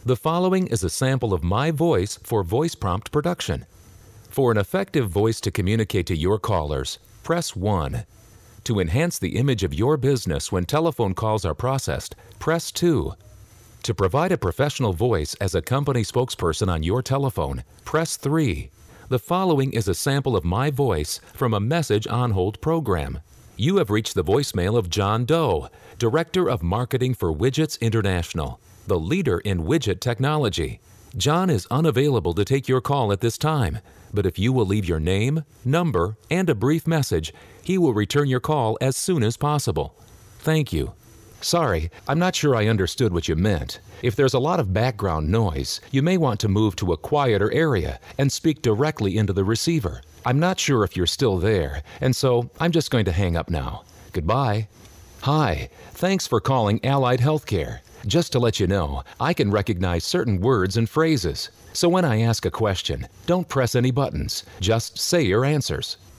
The following is a sample of my voice for voice prompt production. For an effective voice to communicate to your callers, press 1. To enhance the image of your business when telephone calls are processed, press 2. To provide a professional voice as a company spokesperson on your telephone, press 3. The following is a sample of my voice from a message on hold program. You have reached the voicemail of John Doe, Director of Marketing for Widgets International, the leader in widget technology. John is unavailable to take your call at this time, but if you will leave your name, number, and a brief message, he will return your call as soon as possible. Thank you. Sorry, I'm not sure I understood what you meant. If there's a lot of background noise, you may want to move to a quieter area and speak directly into the receiver. I'm not sure if you're still there, and so I'm just going to hang up now. Goodbye. Hi, thanks for calling Allied Healthcare. Just to let you know, I can recognize certain words and phrases. So when I ask a question, don't press any buttons. Just say your answers.